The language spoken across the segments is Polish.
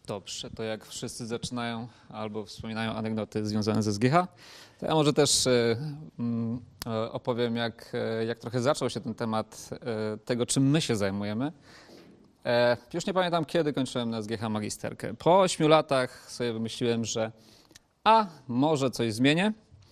Dobrze, to jak wszyscy zaczynają albo wspominają anegdoty związane ze SGH, to ja może też opowiem, jak trochę zaczął się ten temat tego, czym my się zajmujemy. Już nie pamiętam, kiedy kończyłem na SGH magisterkę. Po 8 latach sobie wymyśliłem, że może coś zmienię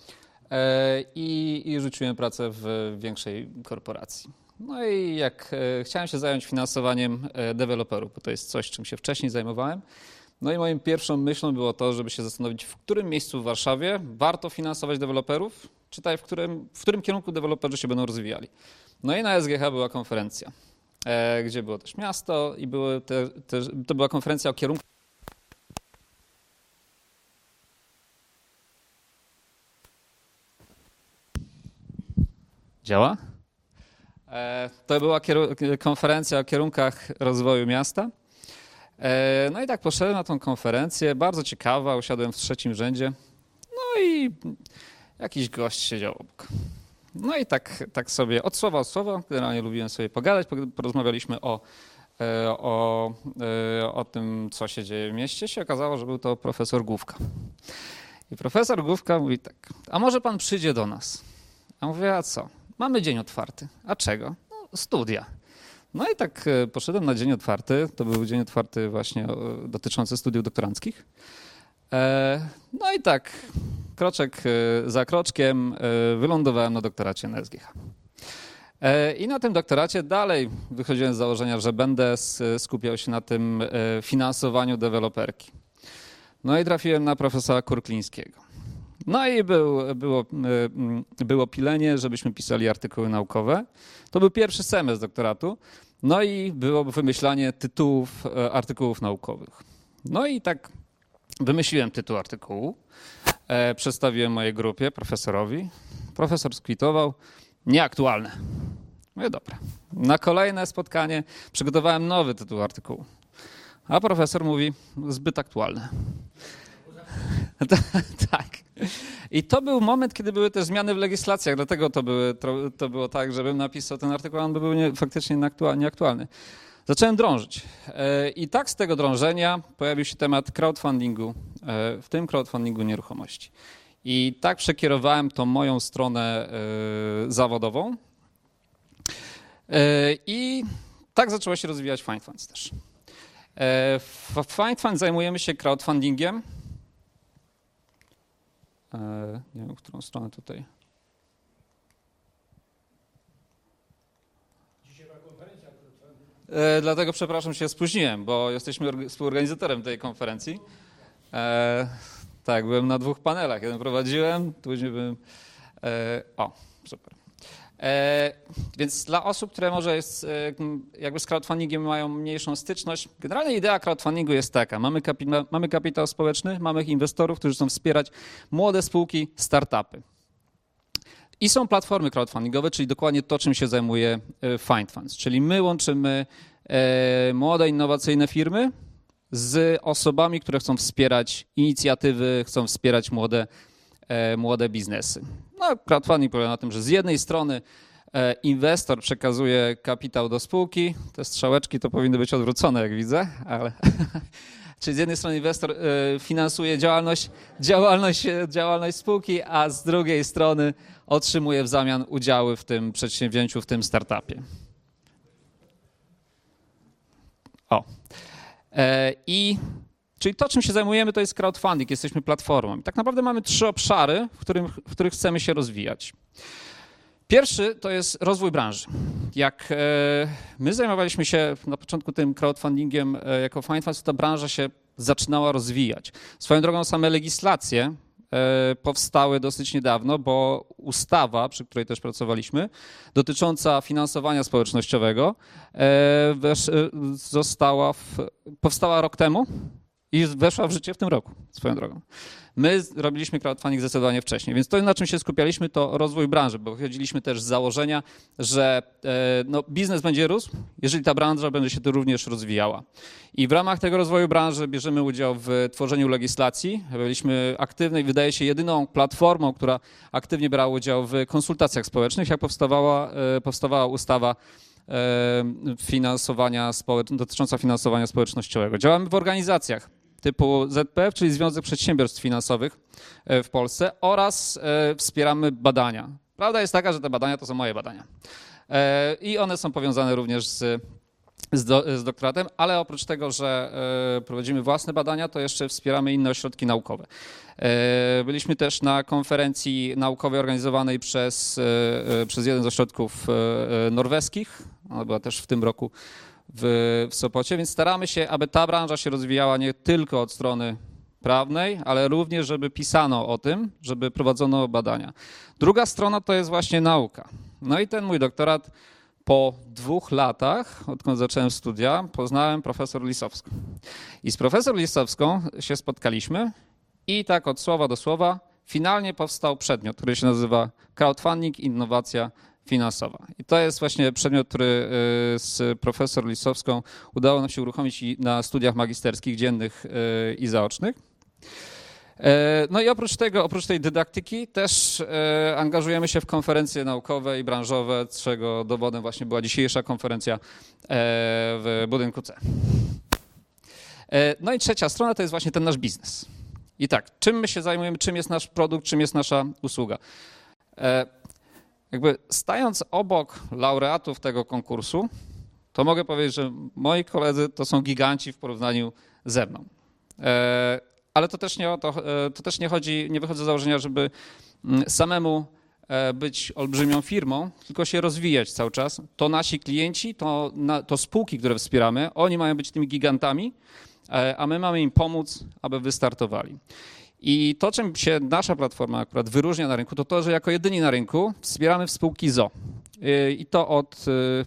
i rzuciłem pracę w większej korporacji. No i jak chciałem się zająć finansowaniem deweloperów, bo to jest coś, czym się wcześniej zajmowałem. No i moją pierwszą myślą było to, żeby się zastanowić, w którym miejscu w Warszawie warto finansować deweloperów, czytaj, w którym kierunku deweloperzy się będą rozwijali. No i na SGH była konferencja, gdzie było też miasto i to była konferencja o kierunku. Działa? To była konferencja o kierunkach rozwoju miasta. No i tak poszedłem na tą konferencję, bardzo ciekawa, usiadłem w trzecim rzędzie, no i jakiś gość siedział obok. No i tak sobie od słowa, generalnie lubiłem sobie pogadać, porozmawialiśmy o tym, co się dzieje w mieście. Się okazało, że był to profesor Główka. I profesor Główka mówi tak: a może pan przyjdzie do nas? A mówię: a co? Mamy dzień otwarty. A czego? No, studia. No i tak poszedłem na dzień otwarty. To był dzień otwarty właśnie dotyczący studiów doktoranckich. No i tak kroczek za kroczkiem wylądowałem na doktoracie na SGH. I na tym doktoracie dalej wychodziłem z założenia, że będę skupiał się na tym finansowaniu deweloperki. No i trafiłem na profesora Kurklińskiego. No i było pilenie, żebyśmy pisali artykuły naukowe. To był pierwszy semestr doktoratu. No i było wymyślanie tytułów artykułów naukowych. No i tak wymyśliłem tytuł artykułu, przedstawiłem mojej grupie, profesorowi. Profesor skwitował: nieaktualne. Mówię: dobra. Na kolejne spotkanie przygotowałem nowy tytuł artykułu. A profesor mówi: zbyt aktualne. Tak. I to był moment, kiedy były też zmiany w legislacjach, dlatego to było tak, żebym napisał ten artykuł, a on by był faktycznie nieaktualny. Zacząłem drążyć. I tak z tego drążenia pojawił się temat crowdfundingu, w tym crowdfundingu nieruchomości. I tak przekierowałem tą moją stronę zawodową. I tak zaczęło się rozwijać FindFunds też. W FindFunds zajmujemy się crowdfundingiem. Nie wiem, w którą stronę tutaj. Dzisiaj była konferencja. Dlatego, przepraszam, się spóźniłem, bo jesteśmy współorganizatorem tej konferencji. Tak, byłem na 2 panelach. Jeden prowadziłem, później byłem... super. Więc dla osób, które może jakby z crowdfundingiem mają mniejszą styczność, generalnie idea crowdfundingu jest taka: mamy kapitał społeczny, mamy inwestorów, którzy chcą wspierać młode spółki, startupy. I są platformy crowdfundingowe, czyli dokładnie to, czym się zajmuje FindFunds. Czyli my łączymy młode, innowacyjne firmy z osobami, które chcą wspierać inicjatywy, chcą wspierać młode biznesy. No, crowdfunding polega na tym, że z jednej strony inwestor przekazuje kapitał do spółki, te strzałeczki to powinny być odwrócone, jak widzę, ale czyli z jednej strony inwestor finansuje działalność spółki, a z drugiej strony otrzymuje w zamian udziały w tym przedsięwzięciu, w tym startupie. Czyli to, czym się zajmujemy, to jest crowdfunding, jesteśmy platformą. I tak naprawdę mamy 3 obszary, w których chcemy się rozwijać. Pierwszy to jest rozwój branży. Jak my zajmowaliśmy się na początku tym crowdfundingiem jako FindFunds, ta branża się zaczynała rozwijać. Swoją drogą same legislacje powstały dosyć niedawno, bo ustawa, przy której też pracowaliśmy, dotycząca finansowania społecznościowego powstała rok temu i weszła w życie w tym roku, swoją drogą. My robiliśmy crowdfunding zdecydowanie wcześniej, więc to, na czym się skupialiśmy, to rozwój branży, bo wychodziliśmy też z założenia, że biznes będzie rósł, jeżeli ta branża będzie się tu również rozwijała. I w ramach tego rozwoju branży bierzemy udział w tworzeniu legislacji. Byliśmy aktywni i wydaje się jedyną platformą, która aktywnie brała udział w konsultacjach społecznych, jak powstawała ustawa dotycząca finansowania społecznościowego. Działamy w organizacjach. typu ZPF, czyli Związek Przedsiębiorstw Finansowych w Polsce, oraz wspieramy badania. Prawda jest taka, że te badania to są moje badania i one są powiązane również z doktoratem, ale oprócz tego, że prowadzimy własne badania, to jeszcze wspieramy inne ośrodki naukowe. Byliśmy też na konferencji naukowej organizowanej przez jeden z ośrodków norweskich, ona była też w tym roku w Sopocie, więc staramy się, aby ta branża się rozwijała nie tylko od strony prawnej, ale również, żeby pisano o tym, żeby prowadzono badania. Druga strona to jest właśnie nauka. No i ten mój doktorat po 2 latach, odkąd zacząłem studia, poznałem profesor Lisowską. I z profesor Lisowską się spotkaliśmy i tak od słowa do słowa finalnie powstał przedmiot, który się nazywa crowdfunding, innowacja finansowa. I to jest właśnie przedmiot, który z profesor Lisowską udało nam się uruchomić na studiach magisterskich dziennych i zaocznych. No i oprócz tej dydaktyki też angażujemy się w konferencje naukowe i branżowe, czego dowodem właśnie była dzisiejsza konferencja w budynku C. No i trzecia strona to jest właśnie ten nasz biznes. I tak, czym my się zajmujemy, czym jest nasz produkt, czym jest nasza usługa. Jakby stając obok laureatów tego konkursu, to mogę powiedzieć, że moi koledzy to są giganci w porównaniu ze mną. Ale to też nie wychodzę z założenia, żeby samemu być olbrzymią firmą, tylko się rozwijać cały czas. To nasi klienci, to spółki, które wspieramy, oni mają być tymi gigantami, a my mamy im pomóc, aby wystartowali. I to, czym się nasza platforma akurat wyróżnia na rynku, to to, że jako jedyni na rynku wspieramy spółki ZO. I to od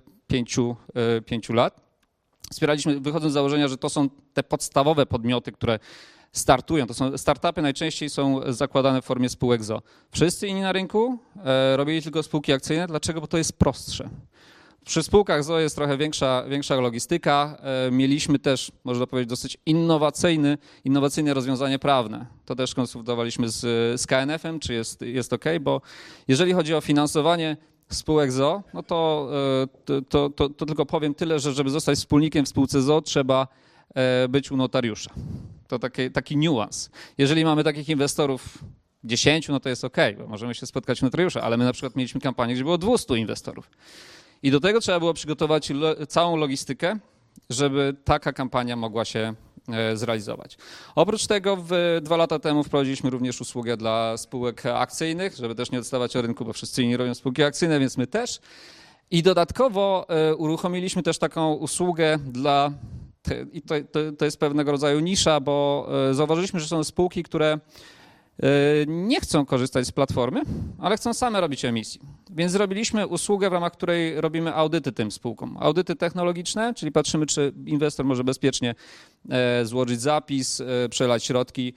5 lat. Wspieraliśmy, wychodząc z założenia, że to są te podstawowe podmioty, które startują. To są startupy, najczęściej są zakładane w formie spółek ZO. Wszyscy inni na rynku robili tylko spółki akcyjne. Dlaczego? Bo to jest prostsze. Przy spółkach ZO jest trochę większa logistyka. Mieliśmy też, można powiedzieć, dosyć innowacyjne rozwiązanie prawne. To też konsultowaliśmy z KNF-em, czy jest OK, bo jeżeli chodzi o finansowanie spółek ZO, no to tylko powiem tyle, że żeby zostać wspólnikiem w spółce ZO, trzeba być u notariusza. To taki niuans. Jeżeli mamy takich inwestorów 10, no to jest OK, bo możemy się spotkać u notariusza, ale my na przykład mieliśmy kampanię, gdzie było 200 inwestorów. I do tego trzeba było przygotować całą logistykę, żeby taka kampania mogła się zrealizować. Oprócz tego 2 lata temu wprowadziliśmy również usługę dla spółek akcyjnych, żeby też nie odstawać od rynku, bo wszyscy inni robią spółki akcyjne, więc my też. I dodatkowo uruchomiliśmy też taką usługę i to jest pewnego rodzaju nisza, bo zauważyliśmy, że są spółki, które nie chcą korzystać z platformy, ale chcą same robić emisji. Więc zrobiliśmy usługę, w ramach której robimy audyty tym spółkom. Audyty technologiczne, czyli patrzymy, czy inwestor może bezpiecznie złożyć zapis, przelać środki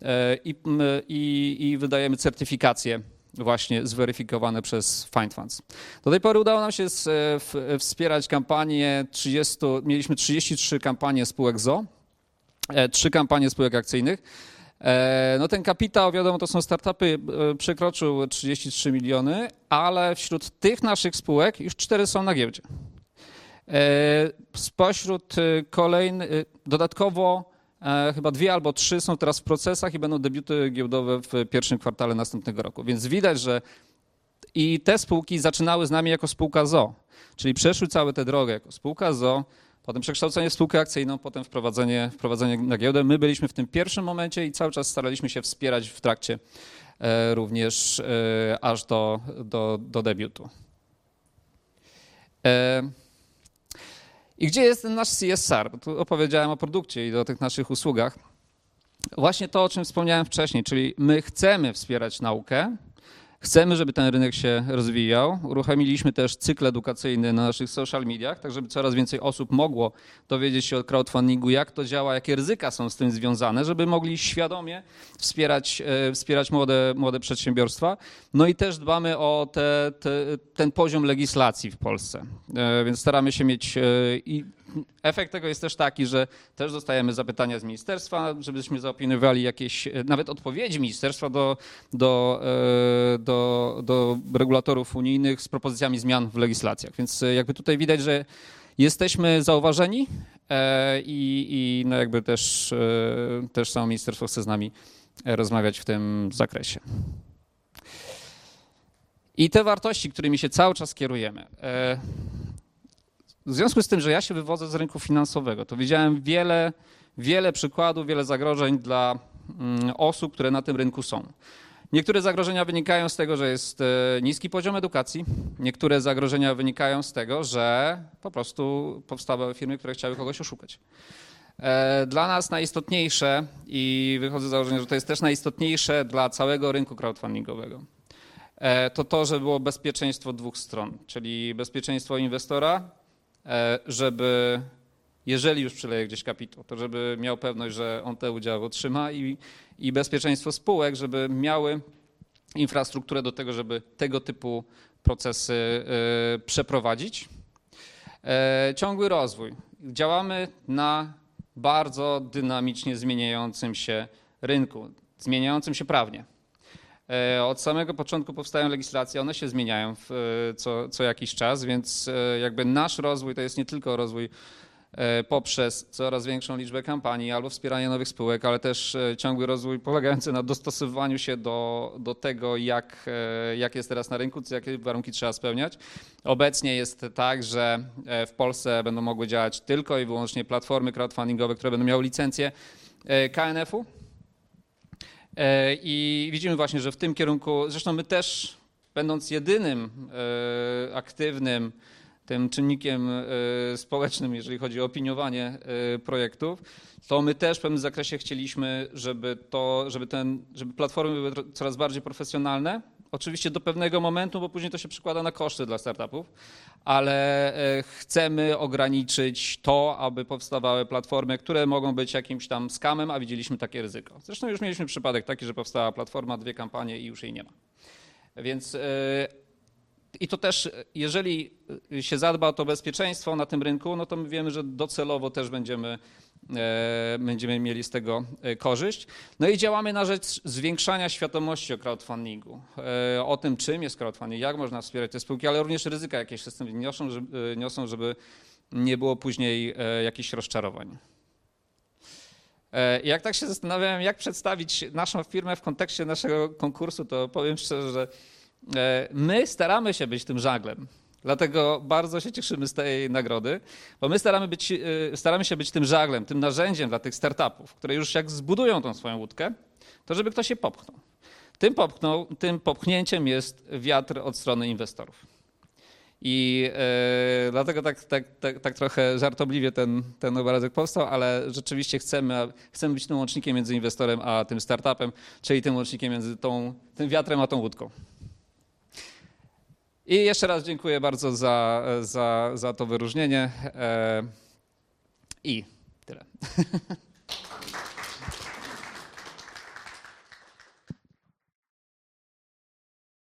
i wydajemy certyfikacje właśnie zweryfikowane przez Find Funds. Do tej pory udało nam się wspierać kampanie mieliśmy 33 kampanie spółek ZO, 3 kampanie spółek akcyjnych. No ten kapitał, wiadomo, to są startupy, przekroczył 33 miliony, ale wśród tych naszych spółek już 4 są na giełdzie. Spośród dodatkowo chyba 2 albo 3 są teraz w procesach i będą debiuty giełdowe w pierwszym kwartale następnego roku. Więc widać, że i te spółki zaczynały z nami jako spółka ZO, czyli przeszły całą tę drogę jako spółka ZO, potem przekształcenie w spółkę akcyjną, potem wprowadzenie na giełdę. My byliśmy w tym pierwszym momencie i cały czas staraliśmy się wspierać w trakcie również aż do debiutu. I gdzie jest ten nasz CSR? Bo tu opowiedziałem o produkcie i o tych naszych usługach. Właśnie to, o czym wspomniałem wcześniej, czyli my chcemy wspierać naukę, chcemy, żeby ten rynek się rozwijał. Uruchomiliśmy też cykl edukacyjny na naszych social mediach, tak żeby coraz więcej osób mogło dowiedzieć się o crowdfundingu, jak to działa, jakie ryzyka są z tym związane, żeby mogli świadomie wspierać młode przedsiębiorstwa. No i też dbamy o ten poziom legislacji w Polsce, więc staramy się mieć i efekt tego jest też taki, że też dostajemy zapytania z ministerstwa, żebyśmy zaopiniowali jakieś, nawet odpowiedzi ministerstwa do regulatorów unijnych z propozycjami zmian w legislacjach. Więc jakby tutaj widać, że jesteśmy zauważeni I no jakby też samo ministerstwo chce z nami rozmawiać w tym zakresie. I te wartości, którymi się cały czas kierujemy. W związku z tym, że ja się wywodzę z rynku finansowego, to widziałem wiele przykładów, wiele zagrożeń dla osób, które na tym rynku są. Niektóre zagrożenia wynikają z tego, że jest niski poziom edukacji. Niektóre zagrożenia wynikają z tego, że po prostu powstawały firmy, które chciały kogoś oszukać. Dla nas najistotniejsze, i wychodzę z założenia, że to jest też najistotniejsze dla całego rynku crowdfundingowego, to, żeby było bezpieczeństwo dwóch stron, czyli bezpieczeństwo inwestora, żeby jeżeli już przyleje gdzieś kapitał, to żeby miał pewność, że on te udziały otrzyma i bezpieczeństwo spółek, żeby miały infrastrukturę do tego, żeby tego typu procesy przeprowadzić. Ciągły rozwój. Działamy na bardzo dynamicznie zmieniającym się rynku, zmieniającym się prawnie. Od samego początku powstają legislacje, one się zmieniają co jakiś czas, więc jakby nasz rozwój to jest nie tylko rozwój poprzez coraz większą liczbę kampanii albo wspieranie nowych spółek, ale też ciągły rozwój polegający na dostosowywaniu się do tego, jak jest teraz na rynku, jakie warunki trzeba spełniać. Obecnie jest tak, że w Polsce będą mogły działać tylko i wyłącznie platformy crowdfundingowe, które będą miały licencję KNF-u. I widzimy właśnie, że w tym kierunku, zresztą my też, będąc jedynym aktywnym tym czynnikiem społecznym, jeżeli chodzi o opiniowanie projektów, to my też w pewnym zakresie chcieliśmy, żeby platformy były coraz bardziej profesjonalne. Oczywiście do pewnego momentu, bo później to się przekłada na koszty dla startupów, ale chcemy ograniczyć to, aby powstawały platformy, które mogą być jakimś tam skamem, a widzieliśmy takie ryzyko. Zresztą już mieliśmy przypadek taki, że powstała platforma, 2 kampanie i już jej nie ma. Więc i to też, jeżeli się zadba o to bezpieczeństwo na tym rynku, no to my wiemy, że docelowo też będziemy mieli z tego korzyść. No i działamy na rzecz zwiększania świadomości o crowdfundingu, o tym, czym jest crowdfunding, jak można wspierać te spółki, ale również ryzyka jakieś się z tym niosą, żeby nie było później jakichś rozczarowań. Jak tak się zastanawiałem, jak przedstawić naszą firmę w kontekście naszego konkursu, to powiem szczerze, że my staramy się być tym żaglem. Dlatego bardzo się cieszymy z tej nagrody, bo my staramy się być tym żaglem, tym narzędziem dla tych startupów, które już jak zbudują tą swoją łódkę, to żeby ktoś się popchnął. Tym popchnięciem jest wiatr od strony inwestorów. I dlatego tak trochę żartobliwie ten obrazek powstał, ale rzeczywiście chcemy być tym łącznikiem między inwestorem a tym startupem, czyli tym łącznikiem między tym wiatrem a tą łódką. I jeszcze raz dziękuję bardzo za to wyróżnienie i tyle.